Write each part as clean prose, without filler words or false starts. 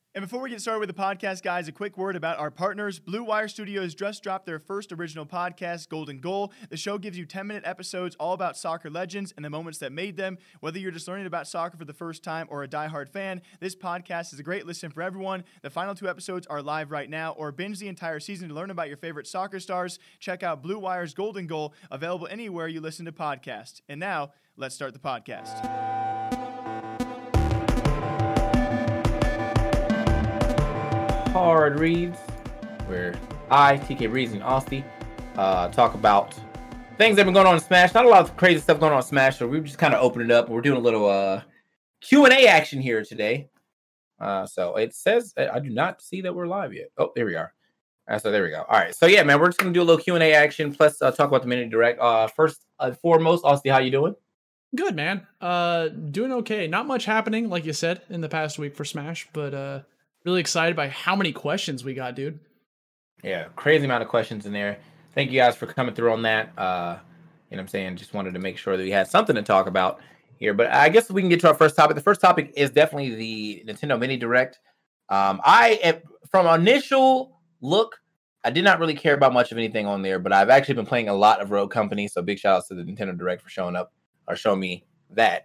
And before we get started with the podcast, guys, a quick word about our partners. Blue Wire Studios just dropped their first original podcast, Golden Goal. The show gives you 10-minute episodes all about soccer legends and the moments that made them. Whether you're just learning about soccer for the first time or a diehard fan, this podcast is a great listen for everyone. The final 2 episodes are live right now, or binge the entire season to learn about your favorite soccer stars. Check out Blue Wire's Golden Goal, available anywhere you listen to podcasts. And now, let's start the podcast. Hard Reads, where I, TK Reads, and Austin talk about things that have been going on in Smash. Not a lot of crazy stuff going on in Smash, so we just kind of opened it up. We're doing a little Q&A action here today. So it says, I do not see that we're live yet. Oh, there we are. So there we go. All right. So yeah, man, we're just going to do a little Q&A action, plus talk about the mini direct. First foremost, Austin, how you doing? Good, man. Doing okay. Not much happening, like you said, in the past week for Smash, but really excited by how many questions we got, dude. Yeah, crazy amount of questions in there. Thank you guys for coming through on that. You know what I'm saying? Just wanted to make sure that we had something to talk about here. But I guess we can get to our first topic. The first topic is definitely the Nintendo Mini Direct. From initial look, I did not really care about much of anything on there, but I've actually been playing a lot of Rogue Company, so big shout outs to the Nintendo Direct for showing up or showing me that.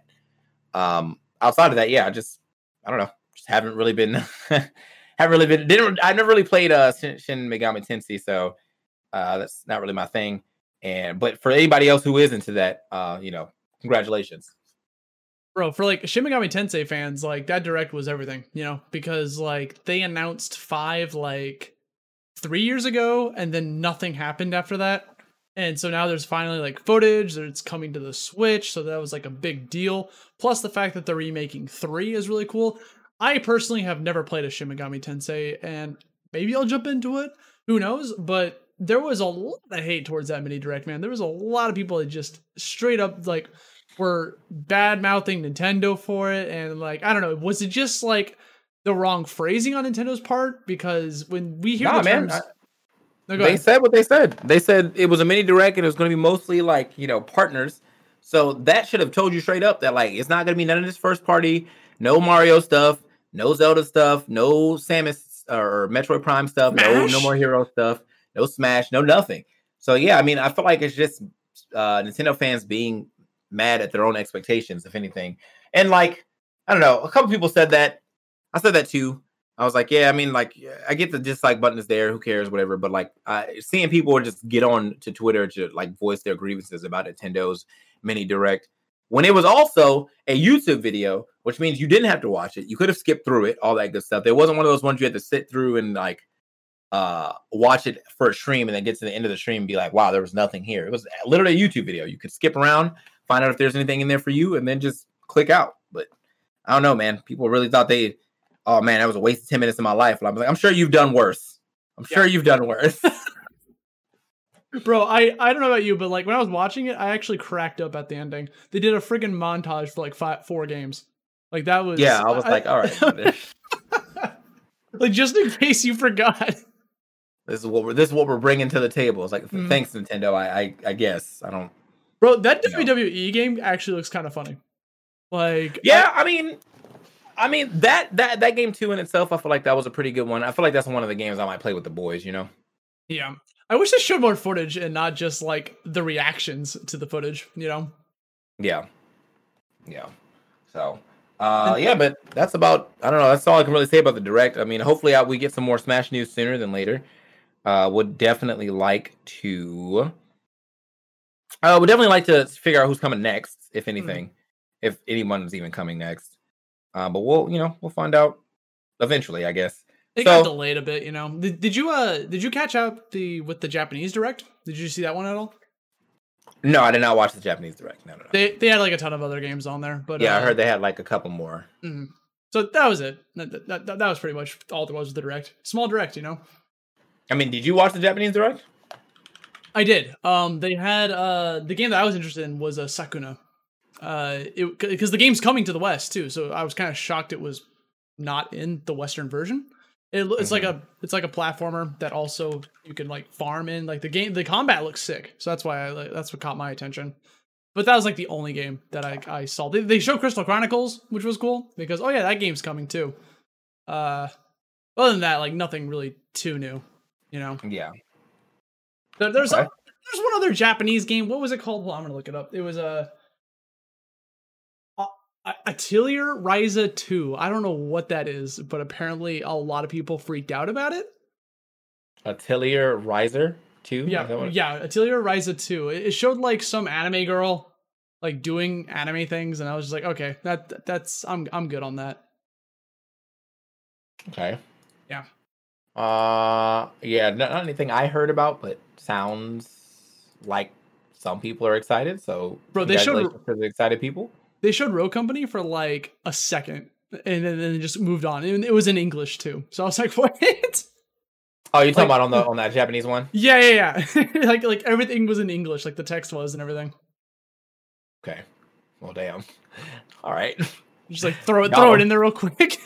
Outside of that, yeah, I don't know. Just haven't really been I've never really played Shin Megami Tensei, so that's not really my thing. But for anybody else who is into that, congratulations. Bro, for like Shin Megami Tensei fans, like that direct was everything, because like they announced 5 like 3 years ago and then nothing happened after that. And so now there's finally like footage that it's coming to the Switch, so that was like a big deal. Plus the fact that they're remaking 3 is really cool. I personally have never played a Shin Megami Tensei, and maybe I'll jump into it. Who knows? But there was a lot of hate towards that mini direct, man. There was a lot of people that just straight up like were bad mouthing Nintendo for it, and like I don't know, was it just like the wrong phrasing on Nintendo's part? Because when we hear terms, they said what they said. They said it was a mini direct and it was going to be mostly like partners. So that should have told you straight up that like it's not going to be none of this first party, no Mario stuff. No Zelda stuff, no Samus or Metroid Prime stuff, no more Hero stuff, no Smash, no nothing. So yeah, I mean, I feel like it's just Nintendo fans being mad at their own expectations, if anything. And like, I don't know, a couple people said that. I said that too. I was like, yeah, I mean, like, I get the dislike button is there, who cares, whatever. But like, seeing people just get on to Twitter to like voice their grievances about Nintendo's mini direct. When it was also a YouTube video, which means you didn't have to watch it. You could have skipped through it, all that good stuff. It wasn't one of those ones you had to sit through and like watch it for a stream and then get to the end of the stream and be like, wow, there was nothing here. It was literally a YouTube video. You could skip around, find out if there's anything in there for you, and then just click out. But I don't know, man. People really thought oh man, that was a waste of 10 minutes of my life. And I'm like, I'm sure you've done worse. Sure you've done worse. Bro, I don't know about you, but like when I was watching it, I actually cracked up at the ending. They did a friggin' montage for like 4 games. Like that was I was like, all right. Like just in case you forgot. This is what we're bringing to the table. It's like thanks Nintendo. I guess I don't. Bro, that WWE game actually looks kind of funny. Like yeah, I mean that game too in itself. I feel like that was a pretty good one. I feel like that's one of the games I might play with the boys. Yeah. I wish they showed more footage and not just like the reactions to the footage, Yeah. So, but that's about, I don't know. That's all I can really say about the direct. I mean, hopefully we get some more Smash news sooner than later. Would definitely like to figure out who's coming next, if anything, if anyone's even coming next. But we'll find out eventually, I guess. It got delayed a bit, Did you catch up with the Japanese direct? Did you see that one at all? No, I did not watch the Japanese direct. No. They had like a ton of other games on there, but yeah, I heard they had like a couple more. Mm-hmm. So that was it. That was pretty much all there was with the direct. Small direct, I mean, did you watch the Japanese direct? I did. They had the game that I was interested in was Sakuna. Because the game's coming to the West too, so I was kind of shocked it was not in the Western version. It's like a platformer that also you can like farm in. Like the combat looks sick, so that's why that's what caught my attention. But that was like the only game that I saw. They showed Crystal Chronicles, which was cool because that game's coming too. Other than that, like nothing really too new, you know. Yeah. There's one other Japanese game. What was it called? Well, I'm gonna look it up. It was Atelier Ryza 2. I don't know what that is, but apparently a lot of people freaked out about it. Atelier Ryza 2? Yeah, Atelier Ryza 2. It showed like some anime girl like doing anime things, and I was just like, okay, that's I'm good on that. Okay. Yeah. Yeah, not anything I heard about, but sounds like some people are excited. So, bro, they showed for the excited people. They showed Rogue Company for like a second, and then just moved on. And it was in English too, so I was like, what? Oh, you're talking about on that Japanese one? Yeah. like everything was in English, like the text was and everything. Okay. Well, damn. All right. Just like throw it in there real quick.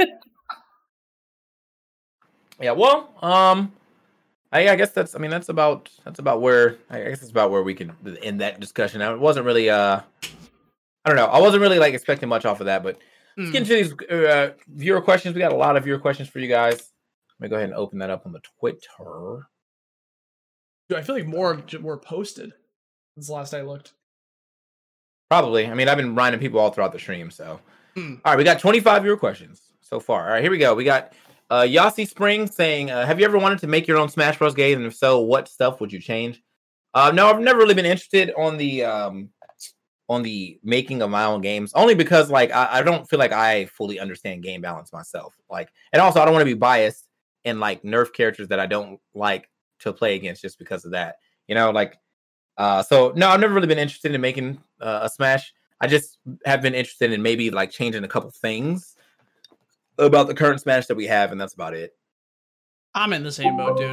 Yeah. Well, I guess that's about where we can end that discussion. Now, it wasn't really I don't know. I wasn't really like expecting much off of that, but let's get into these viewer questions. We got a lot of viewer questions for you guys. Let me go ahead and open that up on the Twitter. Dude, I feel like more were posted since the last I looked. Probably. I mean, I've been reminding people all throughout the stream. So, all right, we got 25 viewer questions so far. All right, here we go. We got Yossi Spring saying, "Have you ever wanted to make your own Smash Bros. Game? And if so, what stuff would you change?" No, I've never really been interested on the making of my own games, only because like I don't feel like I fully understand game balance myself. Like, and also I don't want to be biased and like nerf characters that I don't like to play against just because of that. You know, like so no, I've never really been interested in making a Smash. I just have been interested in maybe like changing a couple things about the current Smash that we have, and that's about it. I'm in the same boat, dude.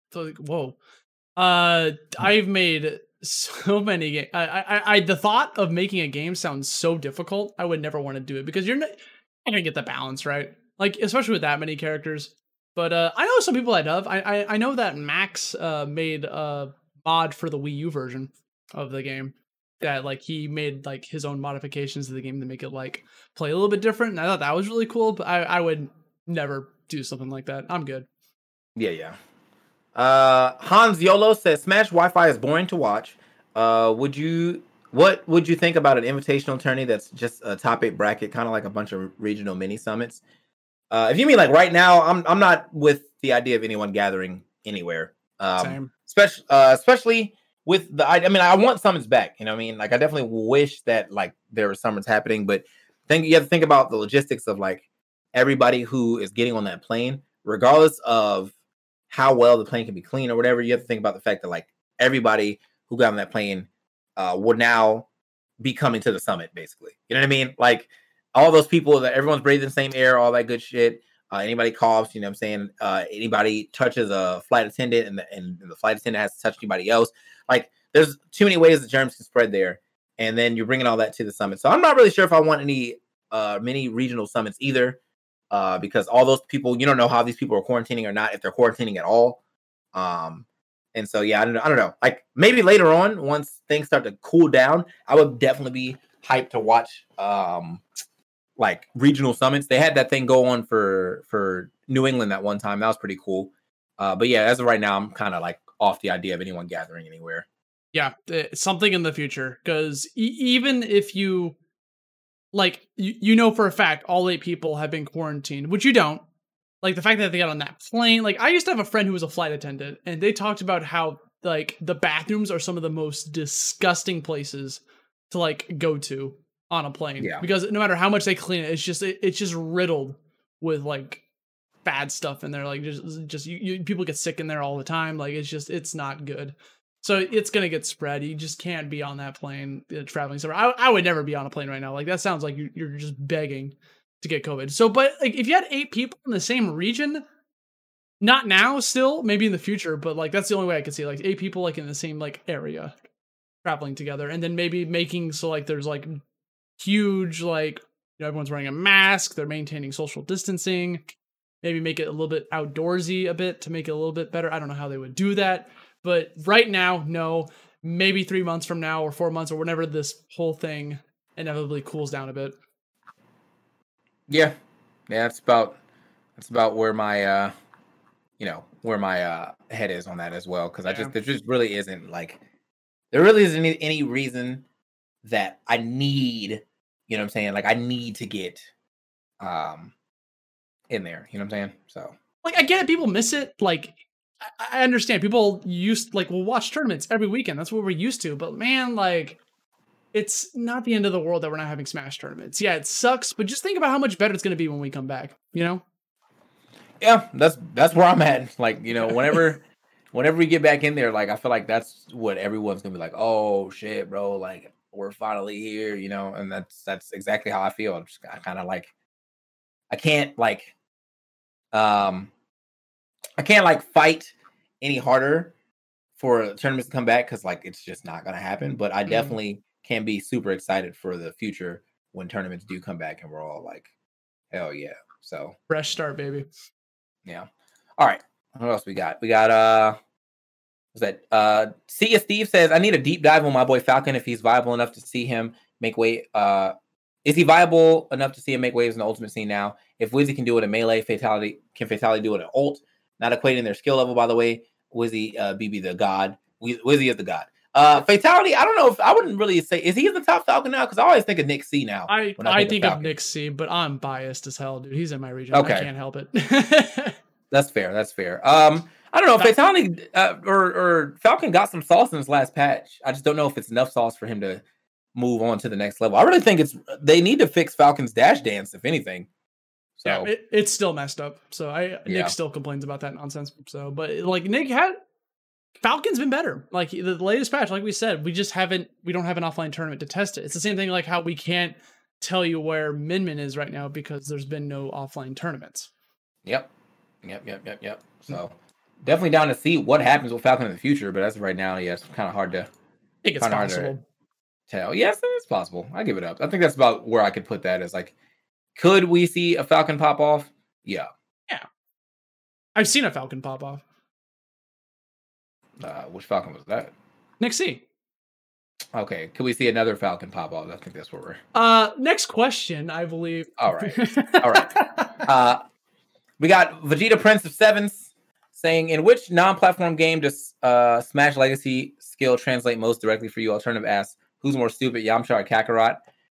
I've made so many games. I the thought of making a game sounds so difficult. I would never want to do it because you're not gonna get the balance right. Like especially with that many characters. But I know some people that have. I know that Max made a mod for the Wii U version of the game. That like he made like his own modifications to the game to make it like play a little bit different. And I thought that was really cool. But I would never do something like that. I'm good. Yeah. Hans Yolo says Smash Wi-Fi is boring to watch. What would you think about an invitational tourney that's just a top 8 bracket, kind of like a bunch of regional mini summits? If you mean like right now, I'm not with the idea of anyone gathering anywhere. Same. Especially with I want summits back. You know what I mean? Like I definitely wish that like there were summits happening, but you have to think about the logistics of like everybody who is getting on that plane, regardless of how well the plane can be clean or whatever. You have to think about the fact that like everybody who got on that plane would now be coming to the summit, basically. You know what I mean? Like all those people that everyone's breathing the same air, all that good shit. Anybody coughs, you know what I'm saying? Anybody touches a flight attendant and the flight attendant has to touch anybody else. Like there's too many ways that germs can spread there. And then you're bringing all that to the summit. So I'm not really sure if I want any mini regional summits either. Because all those people, you don't know how these people are quarantining or not, if they're quarantining at all. And so, yeah, I don't know. Like maybe later on, once things start to cool down, I would definitely be hyped to watch like regional summits. They had that thing go on for New England that one time. That was pretty cool. But yeah, as of right now, I'm kind of like off the idea of anyone gathering anywhere. Yeah, something in the future. Because even if you like, you know for a fact all 8 people have been quarantined, which you don't. Like the fact that they got on that plane. Like I used to have a friend who was a flight attendant, and they talked about how like the bathrooms are some of the most disgusting places to like go to on a plane. Yeah. Because no matter how much they clean it, it's just riddled with like bad stuff in there. Like just people get sick in there all the time. Like it's not good. So it's gonna get spread. You just can't be on that plane traveling somewhere. I would never be on a plane right now. Like that sounds like you're just begging to get COVID. So, but like if you had 8 people in the same region, not now, still maybe in the future, but like that's the only way I could see like 8 people like in the same like area traveling together, and then maybe making so like there's like huge like everyone's wearing a mask, they're maintaining social distancing. Maybe make it a little bit outdoorsy a bit to make it a little bit better. I don't know how they would do that. But right now, no. Maybe 3 months from now or 4 months or whenever this whole thing inevitably cools down a bit. Yeah, that's about That's about where my head is on that as well. Because there just really isn't any reason that I need, you know what I'm saying? Like I need to get in there, you know what I'm saying? So like I get it, people miss it. Like I understand people will watch tournaments every weekend. That's what we're used to. But man, like it's not the end of the world that we're not having Smash tournaments. Yeah, it sucks, but just think about how much better it's going to be when we come back, you know? Yeah, that's where I'm at. Like, you know, whenever we get back in there, like I feel like that's what everyone's gonna be like, oh shit, bro, like we're finally here, you know, and that's exactly how I feel. I kind of like I can't fight any harder for tournaments to come back because like it's just not gonna happen. But I definitely can be super excited for the future when tournaments do come back and we're all like, hell yeah. So fresh start, baby. Yeah. All right. What else we got? We got Sia Steve says, I need a deep dive on my boy Falcon if he's viable enough to see him make weight. Is he viable enough to see him make waves in the ultimate scene now? If Wizzy can do it in melee, can Fatality do it in ult? Not equating their skill level, by the way. Wizzy, BB the god. Wizzy is the god. Fatality, I don't know if I wouldn't really say, is he in the top Falcon now? Because I always think of Nick C now. I think of Nick C, but I'm biased as hell, dude. He's in my region. Okay. I can't help it. That's fair. I don't know if Fatality or Falcon got some sauce in his last patch. I just don't know if it's enough sauce for him to move on to the next level. I really think they need to fix Falcon's dash dance, if anything. So yeah, it's still messed up. So Nick still complains about that nonsense. So, but like Falcon's been better. Like the latest patch, like we said, we don't have an offline tournament to test it. It's the same thing like how we can't tell you where Min Min is right now because there's been no offline tournaments. Yep. So definitely down to see what happens with Falcon in the future, but as of right now, it's kind of hard to. I think it's possible. Tell. Yes, it's possible. I give it up. I think that's about where I could put that. Is like, could we see a Falcon pop off? Yeah. I've seen a Falcon pop off. Which Falcon was that? Nick C. Okay. Could we see another Falcon pop off? I think that's where we're. Next question, I believe. All right. We got Vegeta Prince of Sevens saying, in which non-platform game does Smash Legacy skill translate most directly for you? Alternative asks, who's more stupid, Yamcha or Kakarot?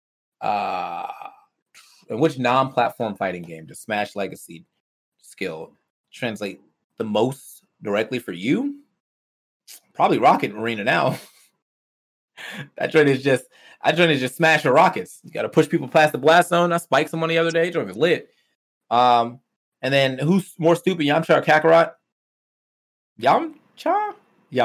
In which non-platform fighting game does Smash Legacy skill translate the most directly for you? Probably Rocket Arena now. That joint is just smash or rockets. You got to push people past the blast zone. I spiked someone the other day. Joint was lit. And then who's more stupid, Yamcha or Kakarot? Yamcha.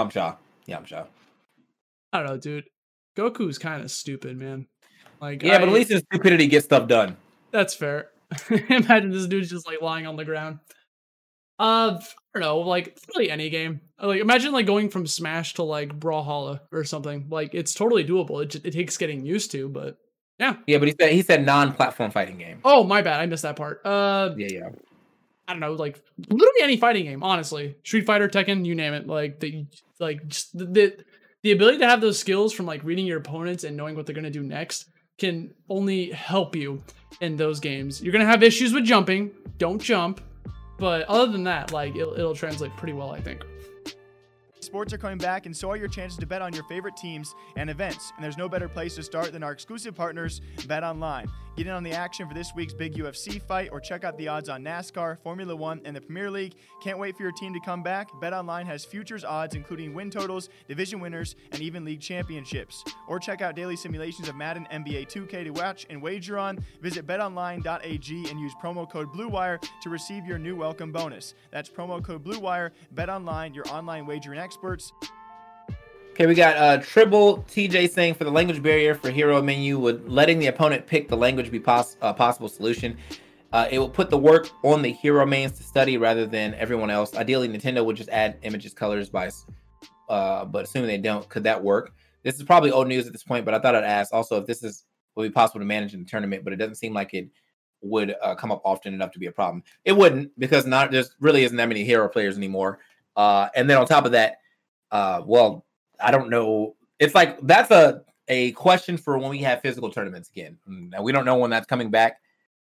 I don't know, dude. Goku's kind of stupid, man. Like, yeah, but at least his stupidity gets stuff done. That's fair. Imagine this dude's just like lying on the ground. I don't know, like really any game. Like imagine like going from Smash to like Brawlhalla or something. Like it's totally doable. It takes getting used to, but yeah. Yeah, but he said non-platform fighting game. Oh, my bad. I missed that part. Yeah. I don't know, like literally any fighting game, honestly. Street Fighter, Tekken, you name it. Like the ability to have those skills from like reading your opponents and knowing what they're gonna do next can only help you in those games. You're gonna have issues with jumping. Don't jump. But other than that, like it'll translate pretty well, I think. Sports are coming back, and so are your chances to bet on your favorite teams and events. And there's no better place to start than our exclusive partners, BetOnline. Get in on the action for this week's big UFC fight, or check out the odds on NASCAR, Formula One, and the Premier League. Can't wait for your team to come back? BetOnline has futures odds, including win totals, division winners, and even league championships. Or check out daily simulations of Madden NBA 2K to watch and wager on. Visit betonline.ag and use promo code BlueWire to receive your new welcome bonus. That's promo code BlueWire. BetOnline, your online wagering experts. Okay, we got Tribble TJ saying, for the language barrier for hero menu, would letting the opponent pick the language be possible solution? It will put the work on the hero mains to study rather than everyone else. Ideally, Nintendo would just add images, colors, but assuming they don't, could that work? This is probably old news at this point, but I thought I'd ask also if this would be possible to manage in the tournament, but it doesn't seem like it would come up often enough to be a problem. It wouldn't, because there really isn't that many hero players anymore. And then on top of that, I don't know. It's like that's a question for when we have physical tournaments again. Now we don't know when that's coming back.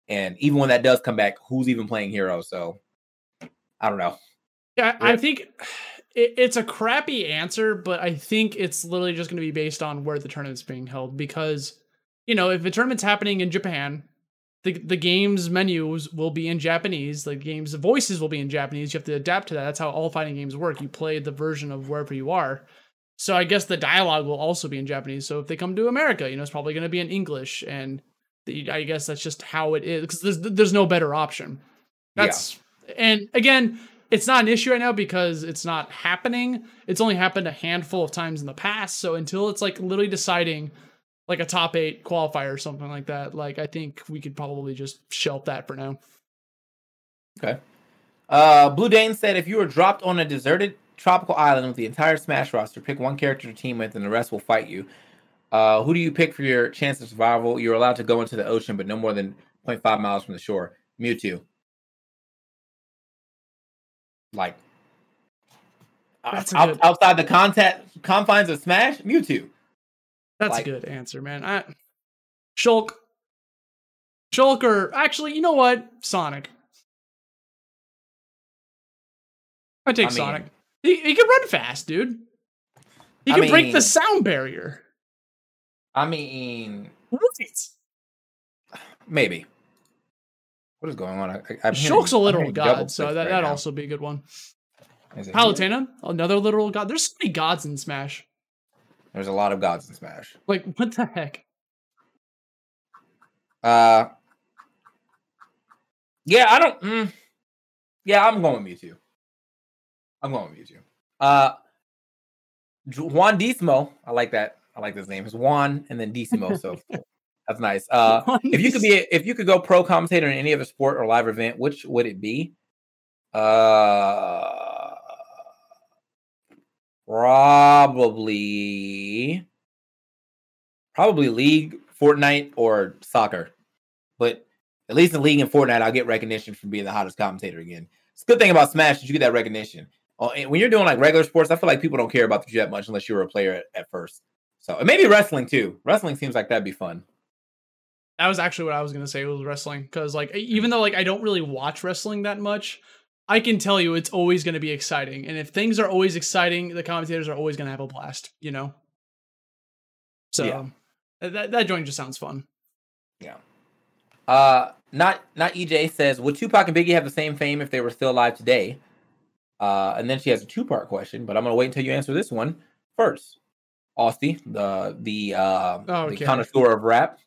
And even when that does come back, who's even playing Hero? So I don't know. Yeah, I think it's a crappy answer, but I think it's literally just going to be based on where the tournament's being held. Because, if the tournament's happening in Japan, the game's menus will be in Japanese. The game's voices will be in Japanese. You have to adapt to that. That's how all fighting games work. You play the version of wherever you are. So I guess the dialogue will also be in Japanese. So if they come to America, it's probably going to be in English. And I guess that's just how it is, because there's no better option. And again, it's not an issue right now because it's not happening. It's only happened a handful of times in the past. So until it's like literally deciding like a top 8 qualifier or something like that, like I think we could probably just shelf that for now. Okay. Blue Dane said, if you were dropped on a deserted tropical island with the entire Smash roster, pick one character to team with and the rest will fight you. Who do you pick for your chance of survival? You're allowed to go into the ocean, but no more than 0.5 miles from the shore. Mewtwo. Like, outside the confines of Smash, Mewtwo. That's a good answer, man. Shulk, or actually, you know what? Sonic. I take Sonic. He can run fast, dude. He can break the sound barrier. Maybe. What is going on? Shulk's a literal god, so that'd also be a good one. Palutena, another literal god. There's so many gods in Smash. There's a lot of gods in Smash. Like, what the heck? Yeah, I'm going with Mewtwo. Juan Decimo. I like that. I like this name. It's Juan and then Decimo. So that's nice. If you could go pro commentator in any other sport or live event, which would it be? Probably League, Fortnite, or soccer. But at least in League and Fortnite, I'll get recognition for being the hottest commentator again. It's a good thing about Smash is you get that recognition. When you're doing like regular sports, I feel like people don't care about you that much unless you were a player at first. So, and maybe wrestling too. Wrestling seems like that'd be fun. That was actually what I was going to say, was wrestling. Because like, even though like I don't really watch wrestling that much, I can tell you it's always going to be exciting. And if things are always exciting, the commentators are always going to have a blast, So yeah. That joint just sounds fun. Yeah. Not EJ says, would Tupac and Biggie have the same fame if they were still alive today? And then she has a 2-part question, but I'm going to wait until you answer this one first. Austin, the connoisseur of rap.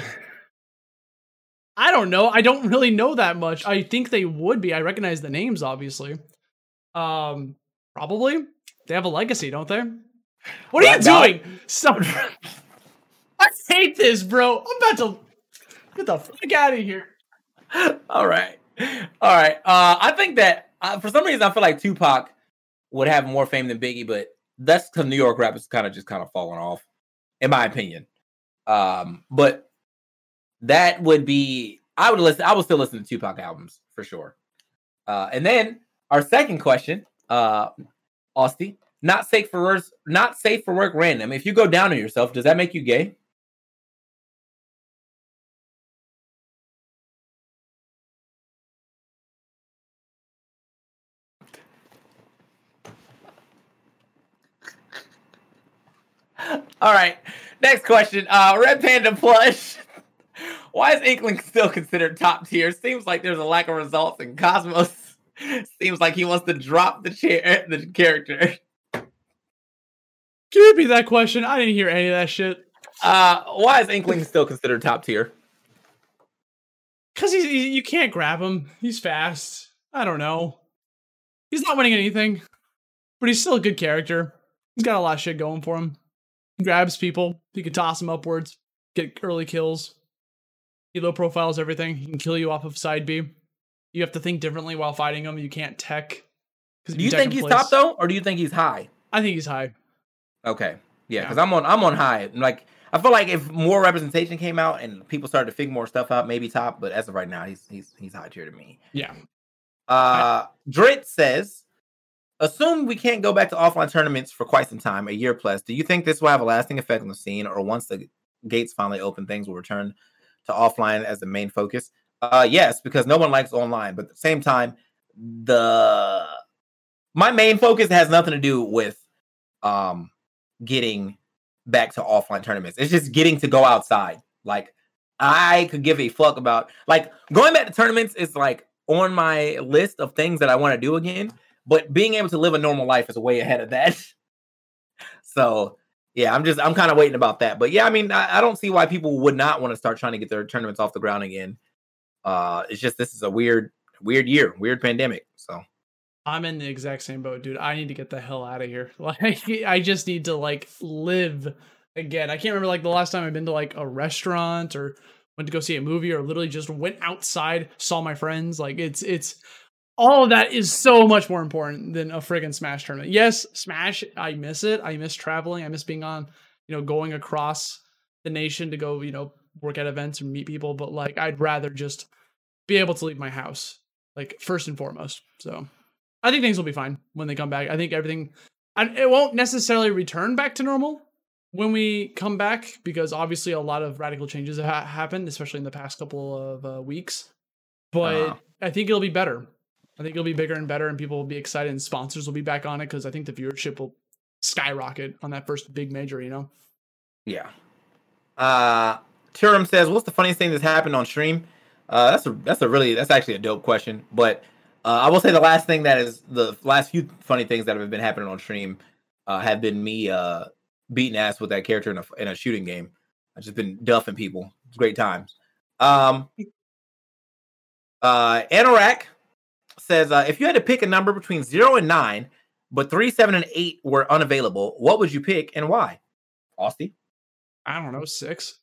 I don't know. I don't really know that much. I think they would be. I recognize the names, obviously. Probably. They have a legacy, don't they? What are you doing? Stop. I hate this, bro. I'm about to get the fuck out of here. All right. I think that for some reason I feel like Tupac would have more fame than Biggie, but that's because New York rap is kind of falling off, in my opinion. But that would be, I would still listen to Tupac albums for sure. And then our second question, Austin, not safe for work random. If you go down on yourself, does that make you gay? All right. Next question. Red Panda Plush. Why is Inkling still considered top tier? Seems like there's a lack of results, and Cosmos seems like he wants to drop the character. Can you repeat that question? I didn't hear any of that shit. Why is Inkling still considered top tier? Because you can't grab him. He's fast. I don't know. He's not winning anything, but he's still a good character. He's got a lot of shit going for him. He grabs people. He can toss them upwards, get early kills. He low profiles everything. He can kill you off of side B. You have to think differently while fighting him. You can't tech. Do you think he's top though, or do you think he's high? I think he's high. Okay, yeah, because I'm on high. Like I feel like if more representation came out and people started to figure more stuff out, maybe top. But as of right now, he's high tier to me. Yeah. Drit says, assume we can't go back to offline tournaments for quite some time, a year plus. Do you think this will have a lasting effect on the scene, or once the gates finally open, things will return to offline as the main focus? Yes, because no one likes online, but at the same time, my main focus has nothing to do with getting back to offline tournaments. It's just getting to go outside. Like, I could give a fuck about, like, going back to tournaments is like on my list of things that I want to do again, but being able to live a normal life is way ahead of that. So yeah, I'm kind of waiting about that. But yeah, I mean, I don't see why people would not want to start trying to get their tournaments off the ground again. It's just, this is a weird year, weird pandemic. So I'm in the exact same boat, dude. I need to get the hell out of here. Like, I just need to like live again. I can't remember like the last time I've been to like a restaurant or went to go see a movie or literally just went outside, saw my friends. Like, it's all of that is so much more important than a friggin' Smash tournament. Yes, Smash, I miss it. I miss traveling. I miss being on, going across the nation to go, work at events and meet people. But like, I'd rather just be able to leave my house, like, first and foremost. So I think things will be fine when they come back. I think it won't necessarily return back to normal when we come back, because obviously a lot of radical changes have happened, especially in the past couple of weeks. But I think it'll be better. I think it'll be bigger and better, and people will be excited, and sponsors will be back on it, because I think the viewership will skyrocket on that first big major, Yeah. Turum says, what's the funniest thing that's happened on stream? That's actually a dope question. But I will say the last few funny things that have been happening on stream have been me beating ass with that character in a shooting game. I've just been duffing people. It's great times. Anorak says, if you had to pick a number between 0 and 9, but 3, 7, and 8 were unavailable, what would you pick and why? Austin? I don't know, 6.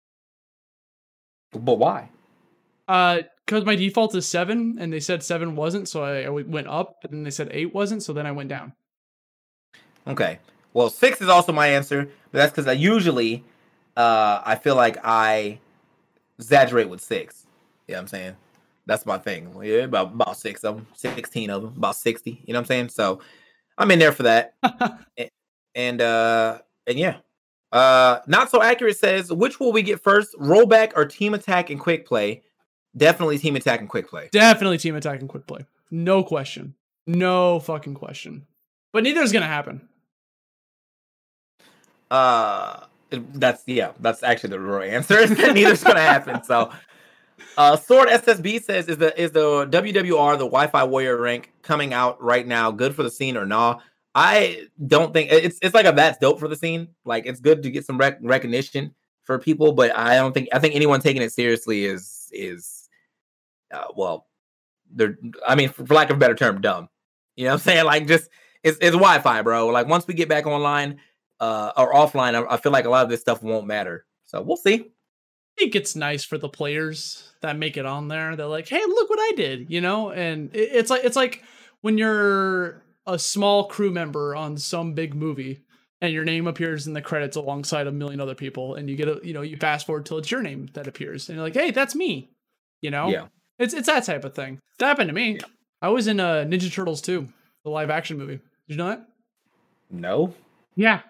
But why? Because my default is 7, and they said 7 wasn't, so I went up, and then they said 8 wasn't, so then I went down. Okay. Well, 6 is also my answer, but that's because I usually, I feel like I exaggerate with 6. You know what I'm saying? That's my thing. Yeah, about 6 of them, 16 of them, about 60. You know what I'm saying? So I'm in there for that. and yeah. Not So Accurate says, which will we get first, rollback or team attack and quick play? Definitely team attack and quick play. Definitely team attack and quick play. No question. No fucking question. But neither is gonna happen. That's actually the real answer. Neither's gonna happen. So Sword SSB says, is the WWR, the Wi-Fi Warrior rank, coming out right now good for the scene or nah? I don't think it's like that's dope for the scene. Like, it's good to get some recognition for people, but I think anyone taking it seriously is they're, I mean, for lack of a better term, dumb. You know what I'm saying? Like, just it's Wi-Fi, bro. Like, once we get back online or offline, I feel like a lot of this stuff won't matter. So we'll see. I think it's nice for the players that make it on there. They're like, hey, look what I did, and it's like when you're a small crew member on some big movie and your name appears in the credits alongside a million other people, and you get you fast forward till it's your name that appears, and you're like, hey, that's me. Yeah. It's that type of thing. That happened to me. Yeah. I was in Ninja Turtles 2, the live action movie. Did you know that? No. Yeah.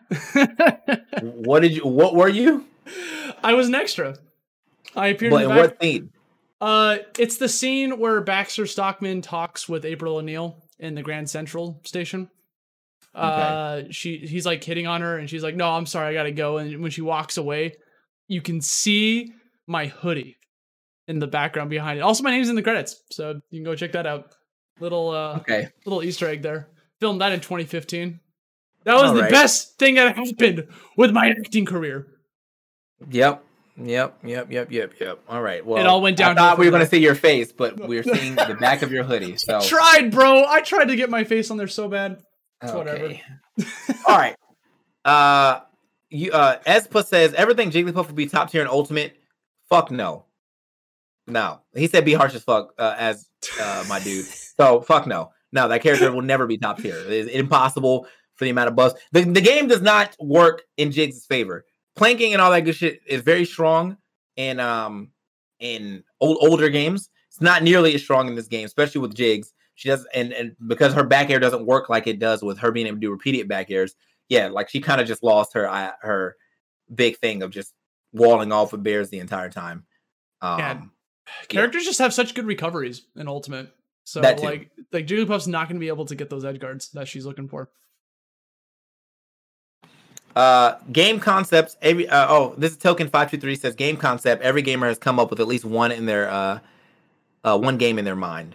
What were you? I was an extra. I appeared in what scene? It's the scene where Baxter Stockman talks with April O'Neil in the Grand Central Station. Okay. He's like hitting on her, and she's like, no, I'm sorry, I gotta go. And when she walks away, you can see my hoodie in the background behind it. Also, my name's in the credits, so you can go check that out. Little Easter egg there. Filmed that in 2015. That was the best thing that happened with my acting career. Yep. All right. Well, it all went down. I thought we were going to see your face, but we're seeing the back of your hoodie. So I tried to get my face on there so bad. It's whatever. All right. Espa says everything Jigglypuff will be top tier in Ultimate. Fuck no. No, he said be harsh as fuck as my dude. So fuck no. No, that character will never be top tier. It's impossible for the amount of buzz. The game does not work in Jiggs' favor. Planking and all that good shit is very strong in older games. It's not nearly as strong in this game, especially with Jiggs. She does, and because her back air doesn't work like it does with her being able to do repeated back airs. Yeah, like she kind of just lost her big thing of just walling off with bears the entire time. Characters just have such good recoveries in Ultimate. So like Jigglypuff's not going to be able to get those edge guards that she's looking for. Game concepts. This is Token 523 says game concept. Every gamer has come up with at least one in their one game in their mind.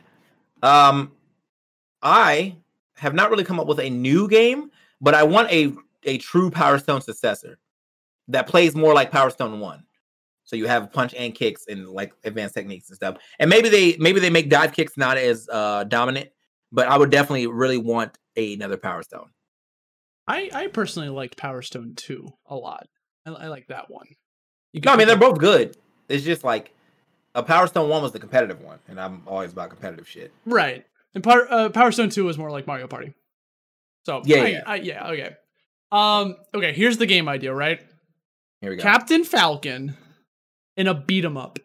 I have not really come up with a new game, but I want a true Power Stone successor that plays more like Power Stone 1. So you have punch and kicks and like advanced techniques and stuff. And maybe they make dive kicks not as dominant, but I would definitely really want another Power Stone. I personally liked Power Stone 2 a lot. I like that one. No, I mean they're both good. It's just like a Power Stone 1 was the competitive one, and I'm always about competitive shit. Right. And Power Stone 2 was more like Mario Party. So okay. Okay, here's the game idea, right? Here we go. Captain Falcon in a beat 'em up.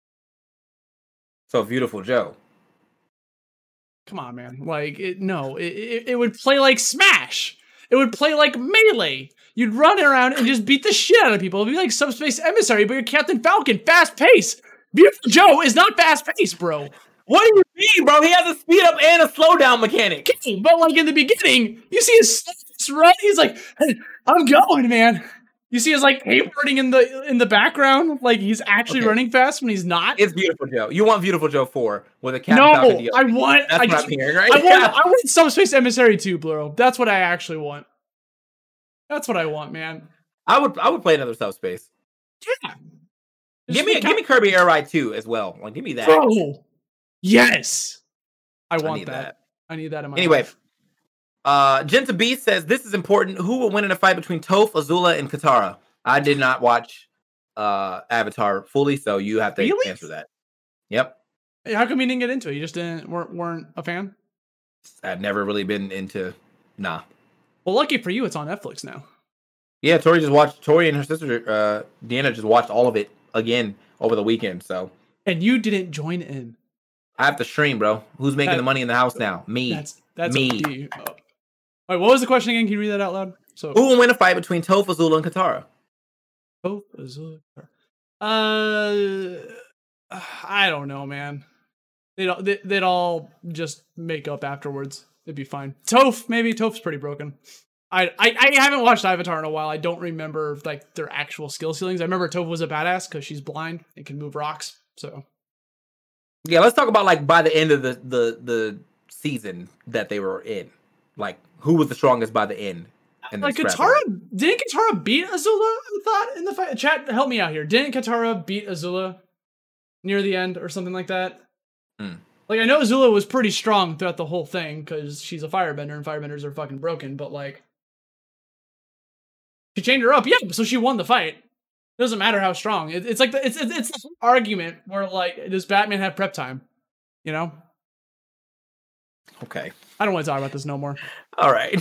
So Beautiful Joe. Come on, man. Like it would play like Smash. It would play like Melee. You'd run around and just beat the shit out of people. It'd be like Subspace Emissary, but you're Captain Falcon, fast pace. Beautiful Joe is not fast pace, bro. What do you mean, bro? He has a speed up and a slowdown mechanic. Okay, but like in the beginning, you see his run. He's like, hey, "I'm going, man." You see his like skateboarding in the background, like he's actually running fast when he's not. It's Beautiful Joe. You want Beautiful Joe 4 with a Captain Falcon deal. I want. That's what I'm hearing, right? I want Subspace Emissary 2, bro. That's what I actually want. That's what I want, man. I would play another Subspace. Yeah. Give me Kirby Air Ride 2 as well. Like, give me that. Bro. Yes. I want that. I need that in my life. Genta Beast says this is important. Who will win in a fight between Toph, Azula, and Katara? I did not watch Avatar fully, so you have to answer that. Yep. Hey, how come you didn't get into it? You just weren't a fan? I've never really been into. Nah. Well, lucky for you, it's on Netflix now. Yeah, Tori and her sister Deanna just watched all of it again over the weekend. So. And you didn't join in. I have to stream, bro. Who's making the money in the house now? Me. That's me. All right, what was the question again? Can you read that out loud? So, who will win a fight between Toph, Azula, and Katara? Toph, Azula, I don't know, man. They'd all just make up afterwards. It'd be fine. Toph, maybe. Toph's pretty broken. I haven't watched Avatar in a while. I don't remember like their actual skill ceilings. I remember Toph was a badass because she's blind and can move rocks. So yeah, let's talk about like by the end of the season that they were in. Like, who was the strongest by the end? Like, didn't Katara beat Azula, I thought, in the fight? Chat, help me out here. Didn't Katara beat Azula near the end or something like that? Like, I know Azula was pretty strong throughout the whole thing because she's a firebender and firebenders are fucking broken, but like, she chained her up. Yeah, so she won the fight. It doesn't matter how strong. It's like, it's the argument where, like, does Batman have prep time? You know? Okay. I don't want to talk about this no more. All right.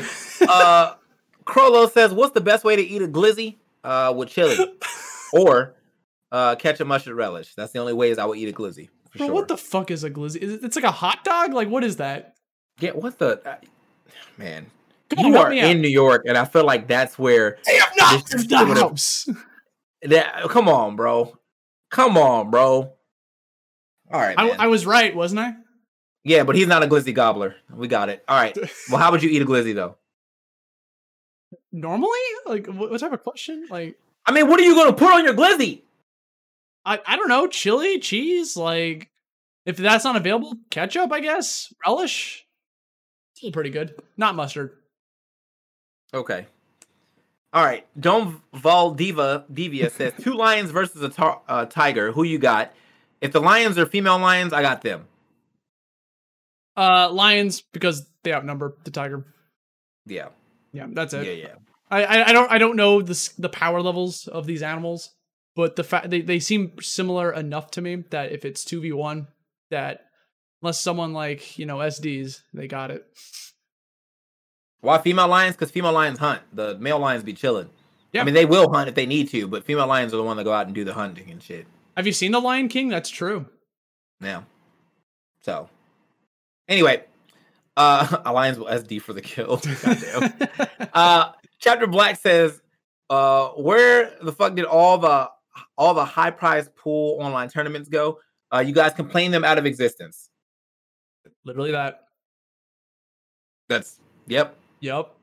Crollo says, what's the best way to eat a glizzy? With chili. Or ketchup, mustard, relish. That's the only ways I would eat a glizzy. Bro, sure. What the fuck is a glizzy? It's like a hot dog? Like, what is that? Yeah, what the... man. You are in New York, and I feel like that's where... They have not left the house! Come on, bro. Come on, bro. All right, man. I was right, wasn't I? Yeah, but he's not a glizzy gobbler. We got it. All right. Well, how would you eat a glizzy, though? Normally? Like, what type of question? Like, I mean, what are you going to put on your glizzy? I don't know. Chili, cheese, like, if that's not available, ketchup, I guess. Relish. Still pretty good. Not mustard. Okay. All right. Don Devia says, 2 lions versus a tiger. Who you got? If the lions are female lions, I got them. Lions, because they outnumber the tiger. Yeah, that's it. Yeah. I don't know the power levels of these animals, but the fact they seem similar enough to me that if it's 2v1, that unless someone like SDs, they got it. Why female lions? Because female lions hunt. The male lions be chilling. Yeah, I mean they will hunt if they need to, but female lions are the one that go out and do the hunting and shit. Have you seen The Lion King? That's true. Yeah. So. Anyway, Alliance will SD for the kill. Goddamn. Chapter Black says, where the fuck did all the high prize pool online tournaments go? You guys can plane them out of existence. Literally that. That's yep. Yep.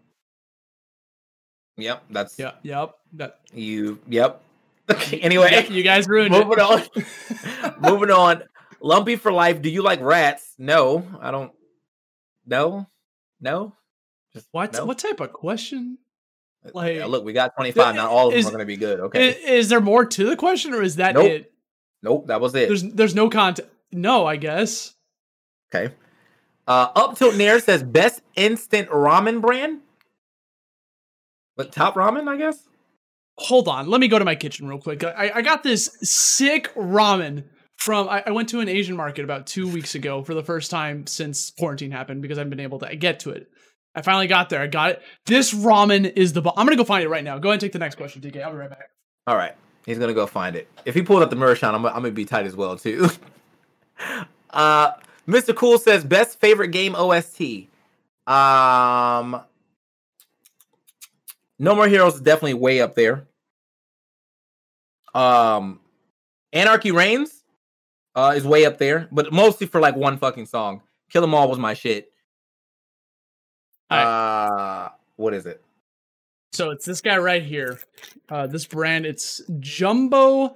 That's yep. That yep. Anyway, you guys ruined moving it. on. Moving on. Lumpy for life. Do you like rats? No, I don't. No. Just what? No. What type of question? Like, yeah, look, we got 25. Not all of them are going to be good. Okay. Is there more to the question, or is that it? Nope, that was it. There's no content. No, I guess. Okay. Up Tilt Nair says best instant ramen brand. But Top Ramen, I guess. Hold on, let me go to my kitchen real quick. I got this sick ramen from. I went to an Asian market about 2 weeks ago for the first time since quarantine happened because I haven't been able to get to it. I finally got there. I got it. This ramen is the. I'm gonna go find it right now. Go ahead and take the next question, DK. I'll be right back. All right, he's gonna go find it. If he pulls up the Murashon, I'm gonna be tight as well too. Mr. Cool says best favorite game OST. No More Heroes is definitely way up there. Anarchy Reigns is way up there, but mostly for like one fucking song. Kill 'Em All was my shit. What is it? So it's this guy right here. This brand, it's Jumbo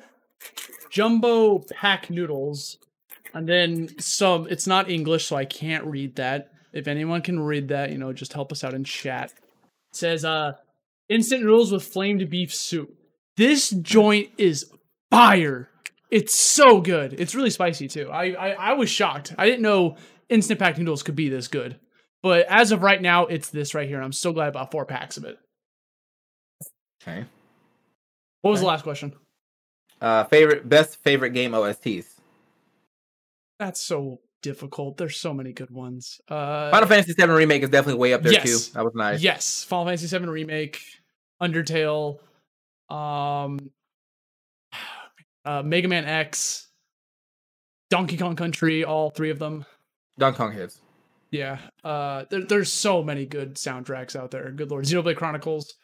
Pack Noodles. And then it's not English, so I can't read that. If anyone can read that, just help us out in chat. It says, instant noodles with flamed beef soup. This joint is fire. It's so good. It's really spicy too. I was shocked. I didn't know instant pack noodles could be this good. But as of right now, it's this right here. I'm so glad I bought 4 packs of it. Okay. What was the last question? Best favorite game OSTs. That's so difficult. There's so many good ones. Final Fantasy VII Remake is definitely way up there too. That was nice. Yes, Final Fantasy VII Remake, Undertale, Mega Man X, Donkey Kong Country, all 3 of them. Donkey Kong hits. Yeah. There's so many good soundtracks out there. Good lord. Xenoblade Chronicles.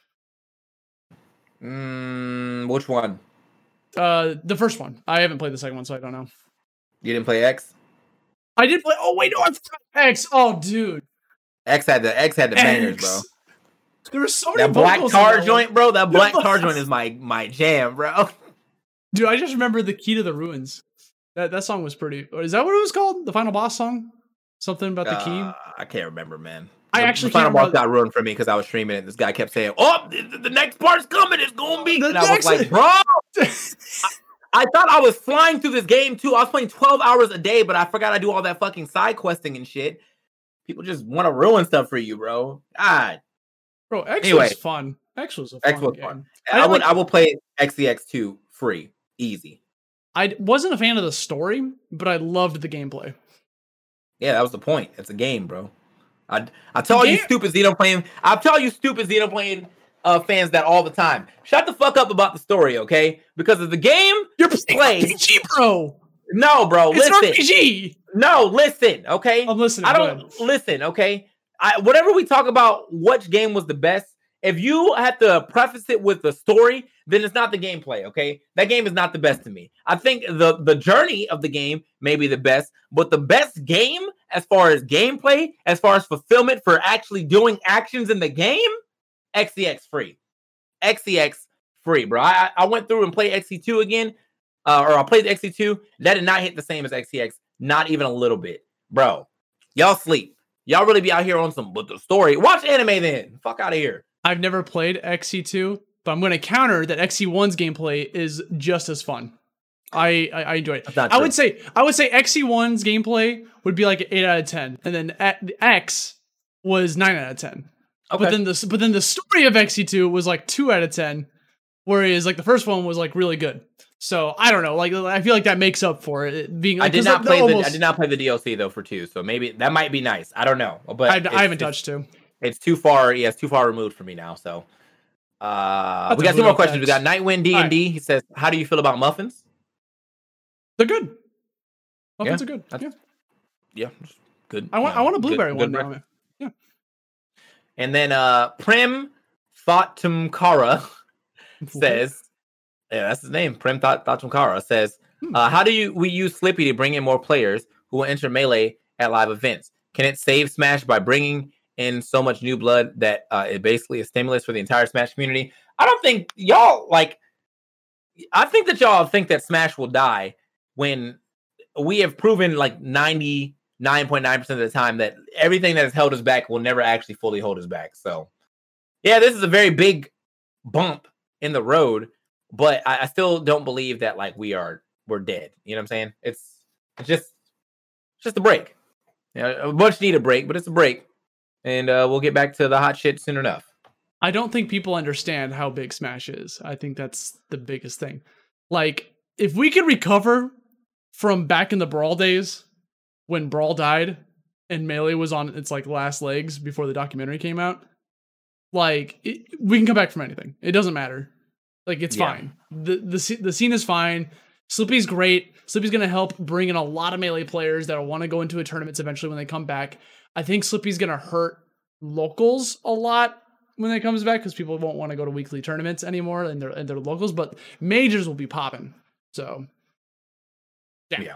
Which one? The first one. I haven't played the second one, so I don't know. You didn't play X? I did play. Oh wait, no, I forgot X. Oh, dude. X had the bangers, bro. There was so many. That Black Tar joint, bro. That Black Tar joint is my jam, bro. Dude, I just remember the Key to the Ruins. That song was pretty. Is that what it was called? The final boss song? Something about the key? I can't remember, man. The final boss got ruined for me because I was streaming it. This guy kept saying, "Oh, the next part's coming. It's gonna be." And I was like, "Bro." I thought I was flying through this game too. I was playing 12 hours a day, but I forgot I do all that fucking side questing and shit. People just want to ruin stuff for you, bro. God. Bro, X was fun. X was a fun game. Fun. I will play XCX2 free. Easy. I wasn't a fan of the story, but I loved the gameplay. Yeah, that was the point. It's a game, bro. I tell you stupid Xenoblade fans that all the time. Shut the fuck up about the story, okay? Because of the game you're playing RPG, bro. No, bro. It's listen. An RPG. No, listen, okay? I'm listening. I don't listen, okay? Whatever we talk about, which game was the best, if you have to preface it with the story, then it's not the gameplay, okay? That game is not the best to me. I think the journey of the game may be the best, but the best game as far as gameplay, as far as fulfillment for actually doing actions in the game, XCX free. XCX free, bro. I went through and played XC2 again, or I played XC2. That did not hit the same as XCX, not even a little bit. Bro, y'all sleep. Y'all really be out here on some, but the story. Watch anime then. Fuck out of here. I've never played XC2, but I'm going to counter that XC1's gameplay is just as fun. I enjoy it. I would say XC1's gameplay would be like an 8 out of 10, and then X was 9 out of 10. Okay. But then the story of XC2 was like 2 out of 10, whereas like the first one was like really good. So I don't know. Like I feel like that makes up for it being. Like, I did not play the DLC though for 2, so maybe that might be nice. I don't know, but I haven't touched 2. It's too far. Yeah, it's too far removed for me now. So we got 2 more questions. We got Nightwind D&D. Right. He says, "How do you feel about muffins?" They're good. Muffins are good. Yeah, good. I want a blueberry one now. Yeah. And then Prim Thotumkara says, yeah, that's his name. Prim Thotumkara says, How do we use Slippy to bring in more players who will enter Melee at live events? Can it save Smash by bringing in so much new blood that it basically is stimulus for the entire Smash community? I don't think y'all I think that y'all think that Smash will die when we have proven like 99.9% of the time that everything that has held us back will never actually fully hold us back. So yeah, this is a very big bump in the road, but I still don't believe that like we're dead. You know what I'm saying? It's just a break. A much needed break, but it's a break. And we'll get back to the hot shit soon enough. I don't think people understand how big Smash is. I think that's the biggest thing. Like, if we could recover from back in the Brawl days when Brawl died and Melee was on its like last legs before the documentary came out, like we can come back from anything. It doesn't matter. Like, it's fine. The scene is fine. Slippy's great. Slippy's going to help bring in a lot of Melee players that will want to go into a tournaments eventually when they come back. I think Slippy's going to hurt locals a lot when it comes back because people won't want to go to weekly tournaments anymore and they're locals, but majors will be popping. So yeah.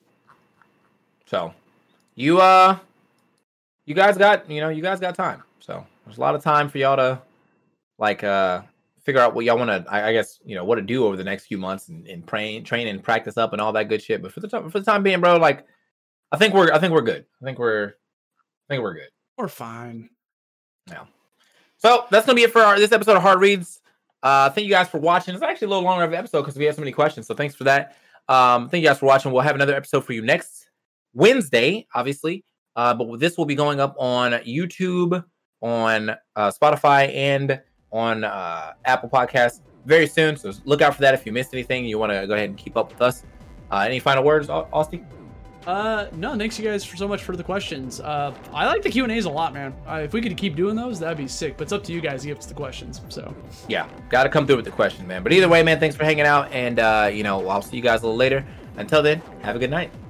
So you guys got time. So there's a lot of time for y'all to like figure out what y'all want to, I guess, what to do over the next few months and train and practice up and all that good shit. But for the time being, bro, like I think we're good. I think we're good. We're fine. Yeah. So that's gonna be it for this episode of Hard Reads. Thank you guys for watching. It's actually a little longer of an episode because we have so many questions. So thanks for that. Thank you guys for watching. We'll have another episode for you next Wednesday, obviously. But this will be going up on YouTube, on Spotify, and on Apple Podcasts very soon. So look out for that if you missed anything. You want to go ahead and keep up with us. Any final words, Austin? No, thanks you guys so much for the questions. I like the Q&As a lot, man. If we could keep doing those, that'd be sick. But it's up to you guys to give us the questions. So yeah, got to come through with the question, man. But either way, man, thanks for hanging out. And, I'll see you guys a little later. Until then, have a good night.